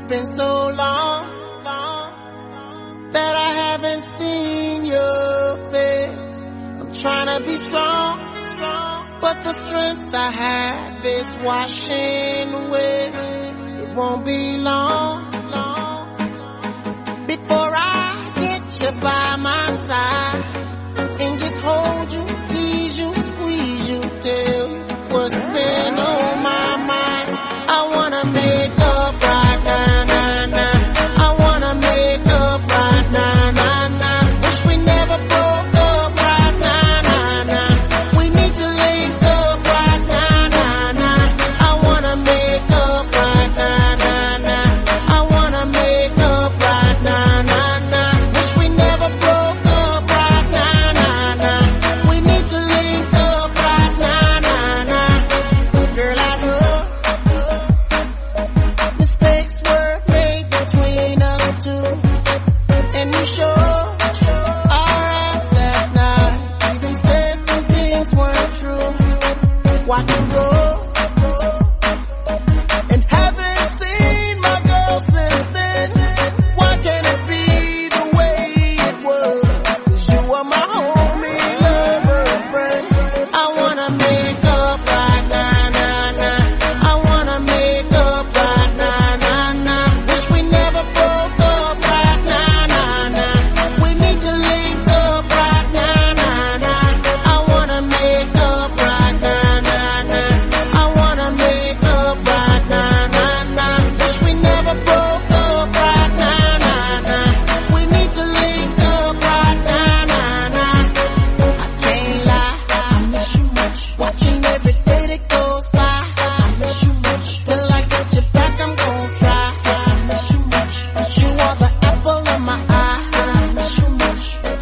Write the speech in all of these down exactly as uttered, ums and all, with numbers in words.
been so long, long that I haven't seen your face. I'm trying to be strong, strong, but the strength I have is washing away. It won't be long, long before I get you by my side and just hold you, tease you, squeeze you, tell you what's been on my mind. I wanna make up right now, nah, nah. I wanna make up right now, nah, nah. Wish we never broke up right now, nah, nah. We need to link up right now, nah, nah. I wanna make up right now, nah, nah. I wanna make up right now, nah, nah. Wish we never broke up right now, nah, nah. We need to link up right now, nah, nah. Girl, I know mistakes were made between us two, and you sure are us that night. Even said some things weren't true. Watch you go, and haven't seen my girl since then. Why can't it be the way it was? 'Cause you were my homie, lover, and friend. I wanna make up right now, nah, nah. I wanna make up right now, nah, nah. Wish we never broke up right now, nah, nah. We need to link up right now, nah, nah. I wanna make up right now, nah, nah. I wanna make up right now, nah, nah. Wish we never broke up right now, nah, nah. We need to link up right now, nah, nah. I can't lie, I miss you much. Watching every day that goes by, I miss you much. Till I get you back, I'm gon' try. I miss you much. You are the apple of my eye. I miss you much.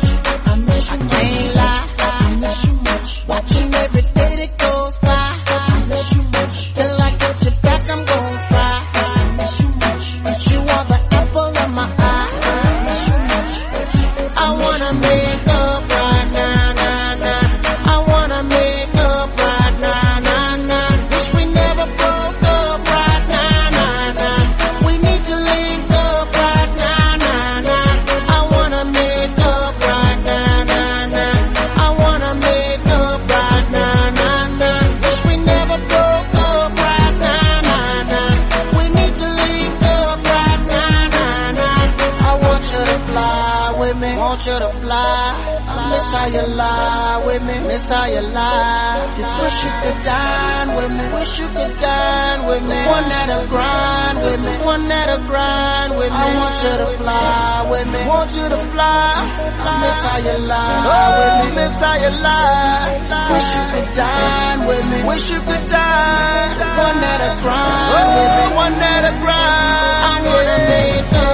I miss you. I can't lie, I miss you much. Watching every day that goes by, I miss you much. Till I get you back, I'm gon' try. I miss you much. You are the apple of my eye. I miss you much. I wanna make up right now, nah, nah. I wanna make up right now, nah, nah. Wish we never broke up right now, nah, nah. We need to link up right now, nah, nah. I wanna make up right now, nah, nah. I wanna make up right now, nah, nah. Wish we never broke up right now, nah, nah. We need to link up right now, nah, nah. I want you to fly with me, want you to fly. I miss how you lie with me, miss how you lie. Just wish you could dine with me, wish you could dine with me. One that'll grind with me, one that'll grind with me. I want you to fly with me, want you to fly. I miss how you lie with me, miss how you lie. Just wish you could dine with me, wish you could dine. One that'll grind with me, one that'll grind. I wanna make up